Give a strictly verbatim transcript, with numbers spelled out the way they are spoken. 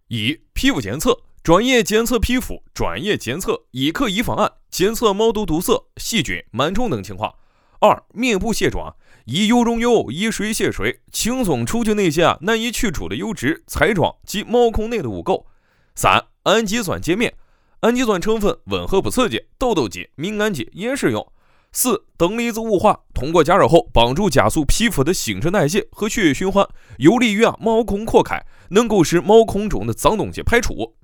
一、皮肤检测，专业检测皮肤，专业检测一可一方案，检测毛肚堵塞、细菌、螨虫等情况。二、面部卸妆，以油溶油，以水卸水，轻松除去那些啊难以去除的油脂、彩妆及毛孔内的污垢。三、氨基酸洁面，氨基酸成分温和不刺激，痘痘肌、敏感肌也适用。四、等离子雾化，通过加热后帮助加速皮肤的新陈代谢和血液循环，有利于啊毛孔扩开，能够使毛孔中的脏东西排出。